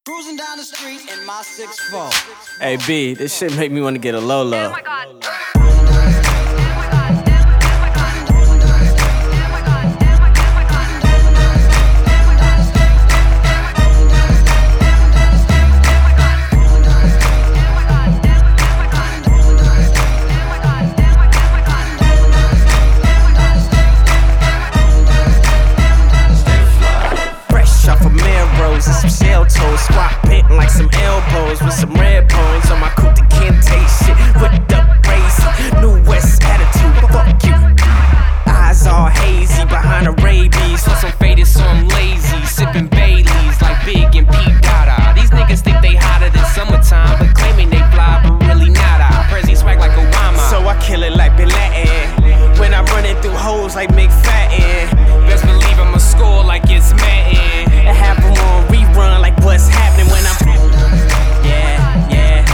Cruising down the street in my 6'4". Hey B, this shit make me want to get a Lola. Oh my god. Fresh off of Melrose and some shell toes, squat pitting like some elbows with some red bones on my coupe that can't taste shit. Whipped up crazy, new West attitude, fuck you. Eyes all hazy behind the rabies, plus I'm faded so I'm lazy, sipping Baileys like Big and Pete Dada. These niggas think they hotter than summertime, but claiming they fly, but really not. I Prezi swag like Obama, so I kill it like Bin Laden. When I'm running through hoes like McFadden, best believe I'ma score like it's Madden. And have them on rerun like what's happening when I'm yeah, yeah,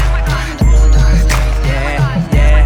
yeah, yeah.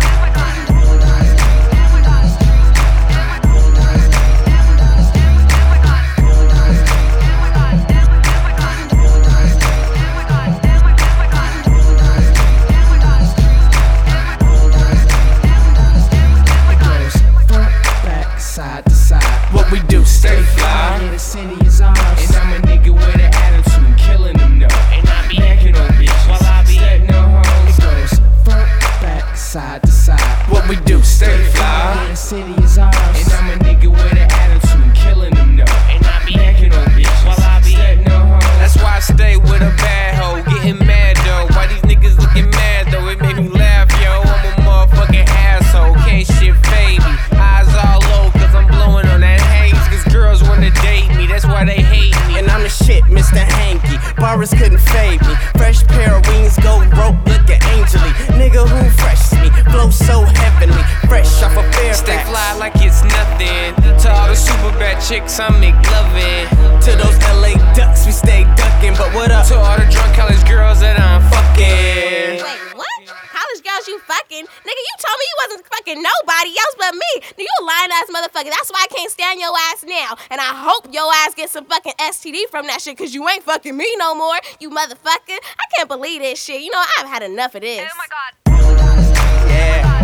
It goes front, back, side to side. What we do, stay fly. Yeah, the city is ours. And I'm a nigga with an attitude, killing them though. And I be backing on bitches while I be at no hoes. It goes front, back, side to side. What we do, stay Yeah, fly. the city is ours. And I'm a nigga with an attitude, killing them though. And I be backing on bitches while I be at no hoes. That's why I stay with a bad hoe, getting mad though. Why these niggas looking mad though? It made me laugh, yo. I'm a motherfucking asshole, can't shit fade me. Eyes all low, cause I'm blowing on that haze. Cause girls wanna date me, that's why they hate me. And I'm the shit, Mr. Hanky. Barbers couldn't fade me. Fresh pair of wings, gold rope, looking angely. Nigga who freshes me, flow so heavenly. Fresh off a Fairfax. Stay fly like it's nothing. To all the super bad chicks, I'm McLovin'. To those LA ducks, we stay ducking. But what up to all the drunk college girls that I'm fucking? Wait, what? College girls you fucking? Nigga, you told me you wasn't fucking nobody else but me. You a lying ass motherfucker. That's why I can't stand your ass now. And I hope your ass gets some fucking STD from that shit, cause you ain't fucking me no more, you motherfucker. I can't believe this shit. You know, I've had enough of this. Oh my god. Yeah.